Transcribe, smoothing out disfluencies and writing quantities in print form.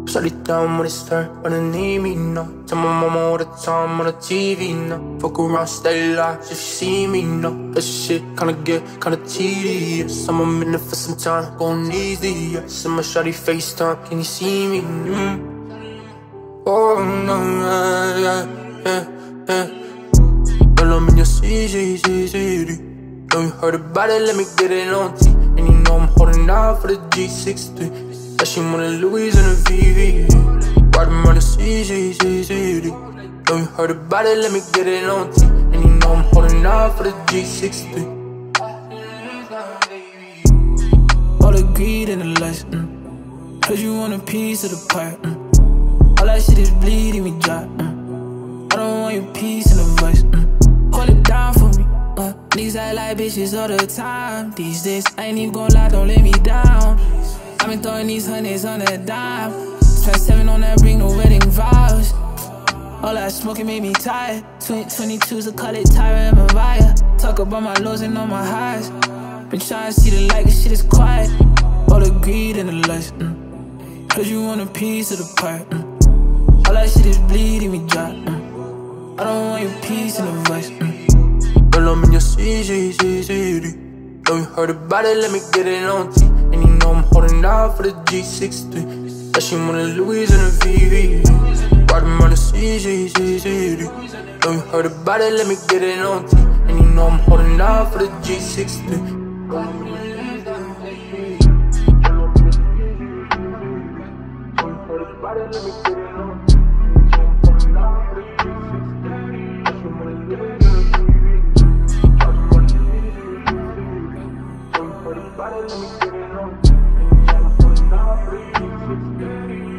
Shut it down when it's turned, but I need me now. Tell my mama all the time on the TV now. Fuck around, stay live if you see me now. That shit kinda tedious. I'm a minute for some time, gon' easy, yeah. See my shawty FaceTime, can you see me? Oh no, yeah. Girl, I'm in your city. Know you heard about it, let me get it on T. And you know I'm holding out for the G63. Yeah, she want a Louis and a VV. Riding around the city. Know you heard about it, let me get it on T. And you know I'm holding out for the G63. All the greed and the lust, cause you want a piece of the pie, all that shit is bleeding me dry, I don't want your piece in the voice, hold it down for me, niggas act like bitches all the time. These days, I ain't even gon' lie, don't let me down. I been throwing these hundreds on a dime. Spent 7 on that ring, no wedding vows. All that smoking made me tired. 22's a call it Tyra and Mariah. Talk about my lows and all my highs. Been trying to see the light, this shit is quiet. All the greed and the lust, cause you want a piece of the pie, all that shit is bleeding me dry, I don't want your piece in the voice, Girl, I'm in your city. Know you heard about it, let me get it on T. And you know I'm holding out for the G63. Yeah, she want a Louis and a VV. Riding around the city. Know you heard about it, let me get it on T. And you know I'm holding out for the G63. Let me get it on.